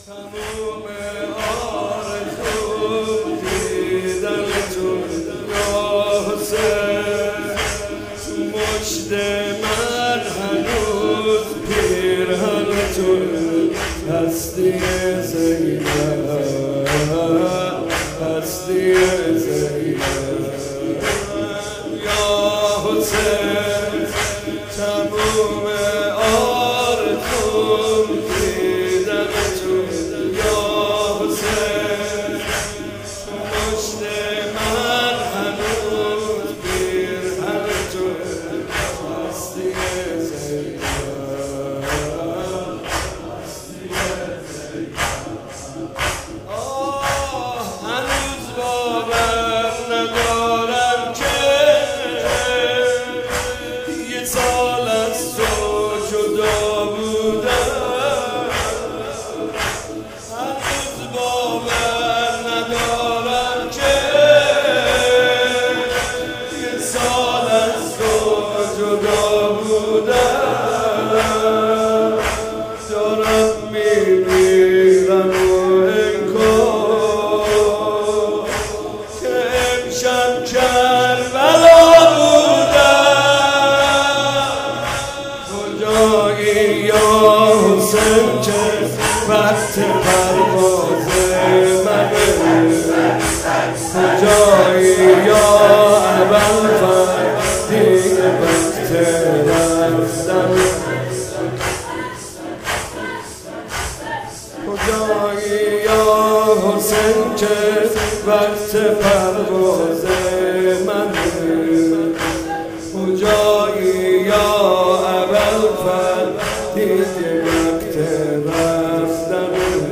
تموم آرزو دیدن تو یا حسین، تو مشت من هنوز پیرهن تو هستی زینب، هستی زینب یا حسین. تموم آرزو دیدن تو یا حسین، مشت من هنوز پیرهن تو هستی زینب. هنوز باور ندارم که یه سال از تو جدا بودم. هنوز باور ندارم که یه سال از تو جدا بودم. دارم میمیرم و انگار که امشب کربلا بودم. کجایی یا حسین که وقت پرواز منه؟ کجایی یا ابوالفضل دیگه وقت رفتن؟ کجایی یا حسین که وقت پرواز منه؟ کجایی یا ابوالفضل دیگه وقت رفتن؟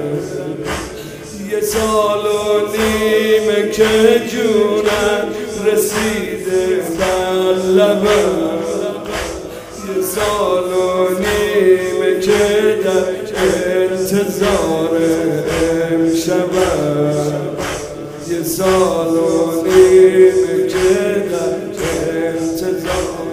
یه سال و نیمه که جونم رسیده بر لبم، یه سال و نیمه که در انتظار امشبم، یه سال و نیمه که در انتظار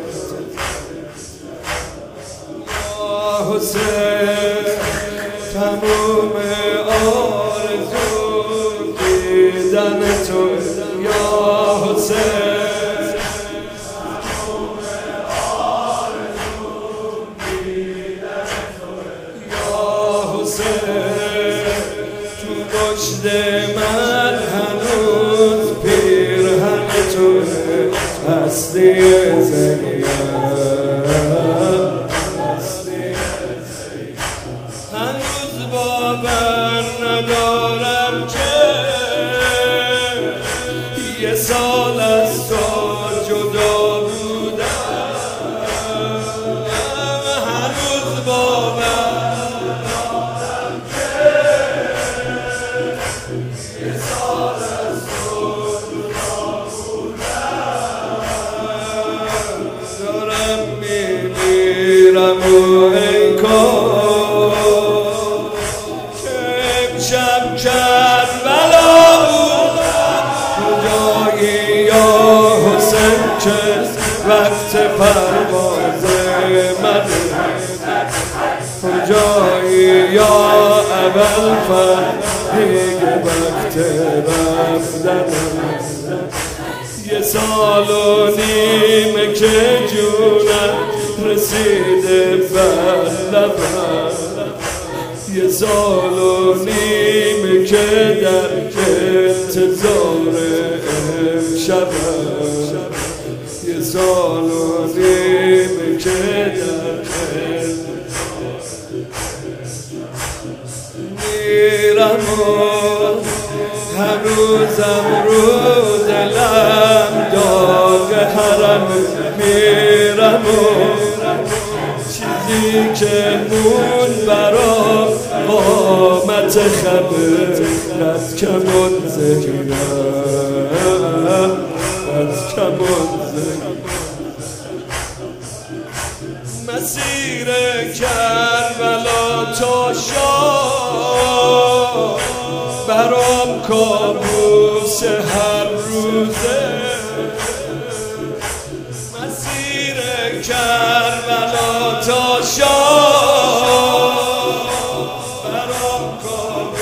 یا حسین. تموم آرزو دیدن تو یا حسین، تموم آرزو دیدن تو یا حسین. تو مشت من هنوز پیرهن تو هستی زینب، هنوز باور ندارم که یه سال از تو جدا بودم. هنوز باور ندارم که یه سال از تو جدا بودم. دارم میمیرم و انگار که امشب کربلا بودم. کجایی یا حسین که وقت پرواز منه؟ کجایی یا ابوالفضل دیگه وقت رفتن؟ یه سال و نیمه که جونم رسیده بر لبم، یه سال و نیمه که در انتظار امشبم، یه سال و نیمه که در میرم و هنوزم رو دلم داغ حرم. میرم و چیزی که مون برا قامت خبرت کمون زینب، از کمون زینب. مسیر کربلا تا شام برام کابوس هر روزه. مسیر کربلا تا شام برام کابوس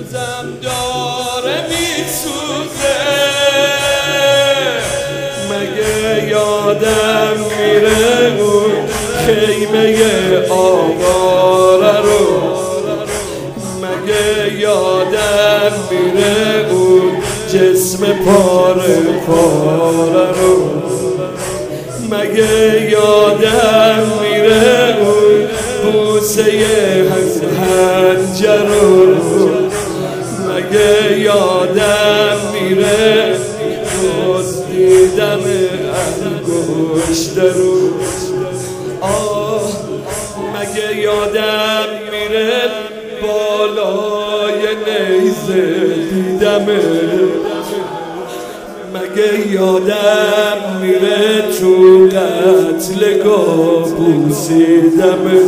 روزم داره میسوزه مگه یادم میره اون خیمه آواره رو مگه یادم میره اون جسم پاره پاره رو مگه یادم میره اون بوسه هنجر رو مگه یادم میره دزدیدن انگشت رو آه مگه یادم میره بالای نیزه دیدمه مگه یادم میره تو قتلگاه بوسیدمه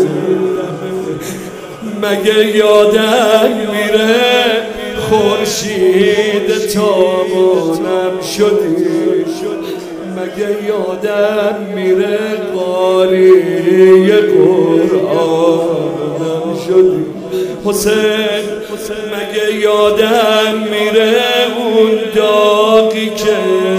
مگه یادم میره خورشید تابانم شدی مگه یادم میره قاری قرآنم شدی حسین مگه یادم میره اون داغی که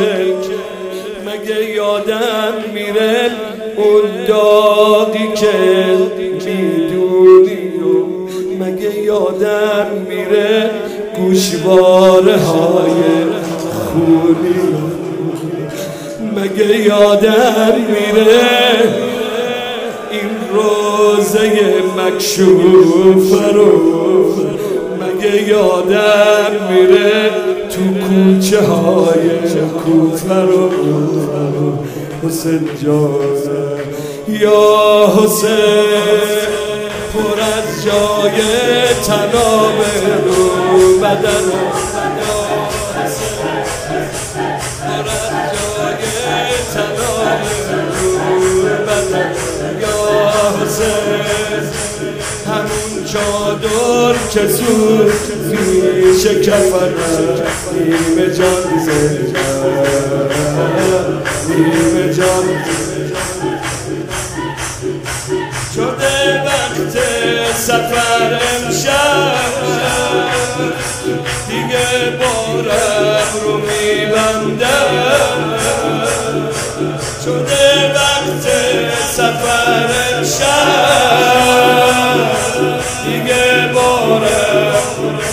مگه یادم میره اون داغی که میدونی مگه یادم میره گوشواره های خونی مگه یادم میره این روزه مکشوف رو مگه یادم میره تو کوچه های کوفه رو حسین جان یا حسین پر از جای تناب رو بدن همون چادر که زود میشه کفنه نیمه جان زنده نیمه جان شده وقت سفر امشب دیگه بارم رو میبندم شده وقت سفر امشب دیگه بارم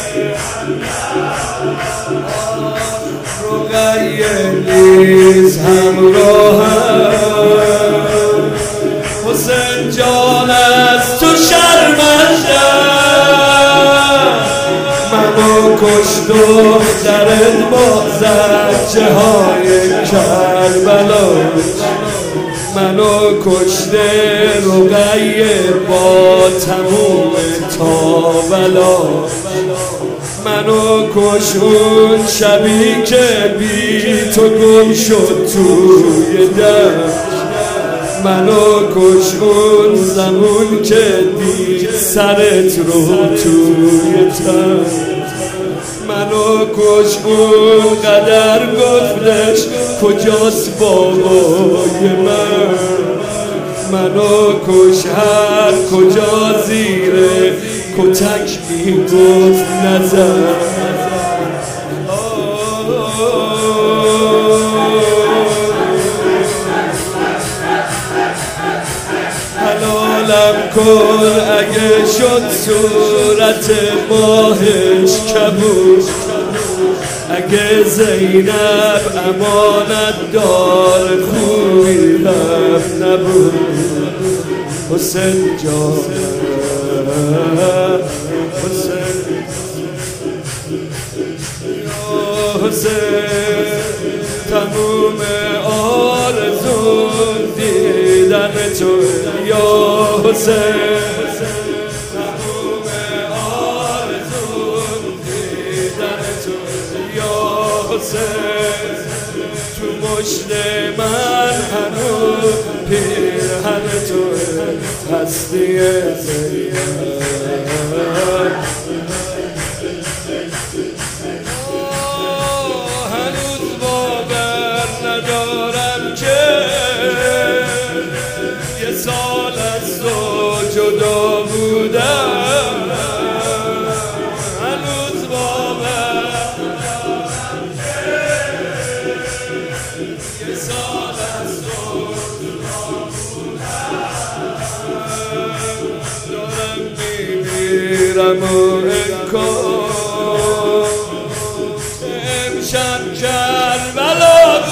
رقیه نیز همراهم حسین جان از تو شرمندم منو کشت دخترت با زجه های کربلا منو کشته رقیه با تموم تاولا منو کش اون شبی که بی تو گم شد توی دم منو کش اون زمان که دید سرت رو توی تن منو کش اون قدر گفتش کجاست بابای من منو کش هر کجا زیره کتک میگفت نزن حلالم کن اگه شد صورت ماهش کبود اگه زینب امانت دار خوبی هم نبود حسین جان حسین حسین تموم آرزون دیدن تو یا حسین تموم آرزون دیدن تو یا حسین تو مشت من هنوز پیرهن تو هستی زینب سال از تو جدا بودم هنوز با میرم و انکار امشب کربلا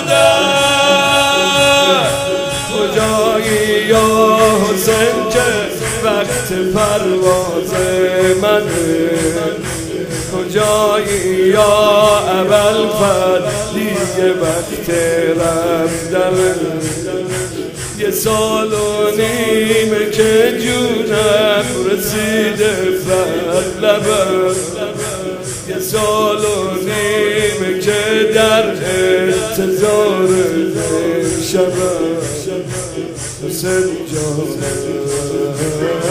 بودم کجایی یا حسین که وقت پرواز منه کجایی یا ابوالفضل دیگه وقت رفتنه یه سال و نیمه که جونم رسیده لبم یه سال و نیمه که در انتظار شبم حسین جان